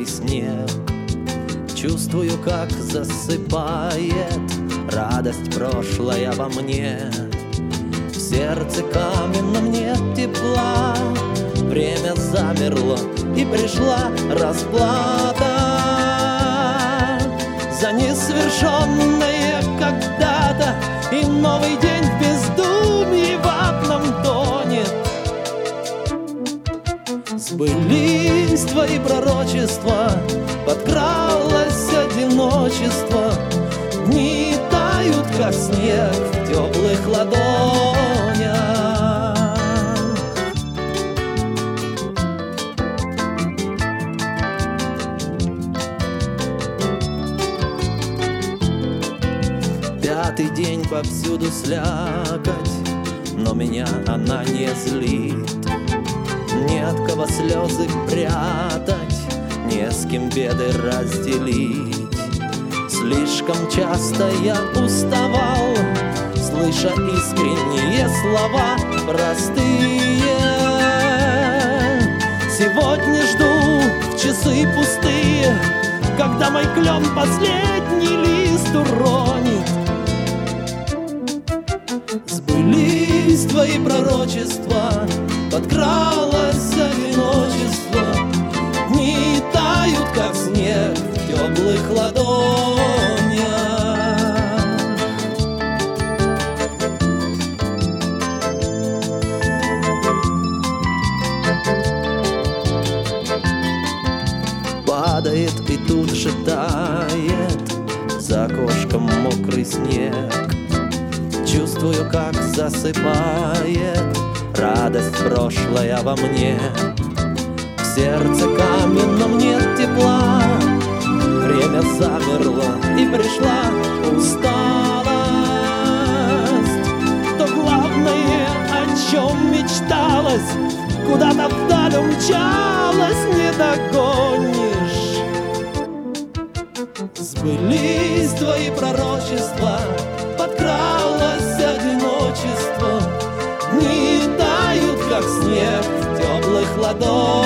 мокрый снег. Чувствую, как засыпает радость прошлая во мне. В сердце каменном нет тепла, время замерло и пришла расплата за несовершенное когда-то, и новый день в бездумье в окном тонет. Сбылись твои пророчества, подкралось одиночество. Дни тают, как снег в теплых ладонях. Пятый день повсюду слякоть, но меня она не злит. Не от кого слезы прятать, не с кем беды разделить. Слишком часто я уставал, слыша искренние слова простые. Сегодня жду в часы пустые, когда мой клен последний лист уронит. Сбылись твои пророчества, подкралось одиночество. Дни тают, как снег в теплых ладонях. Падает и тут же тает за окошком мокрый снег. Чувствую, как засыпает радость прошлая во мне. В сердце каменном нет тепла, время замерло и пришла усталость. То главное, о чем мечталось, куда-то вдаль умчалось, не догонишь. Сбылись твои пророчества, подкралось одиночество. Дни тают, как снег в теплых ладонях.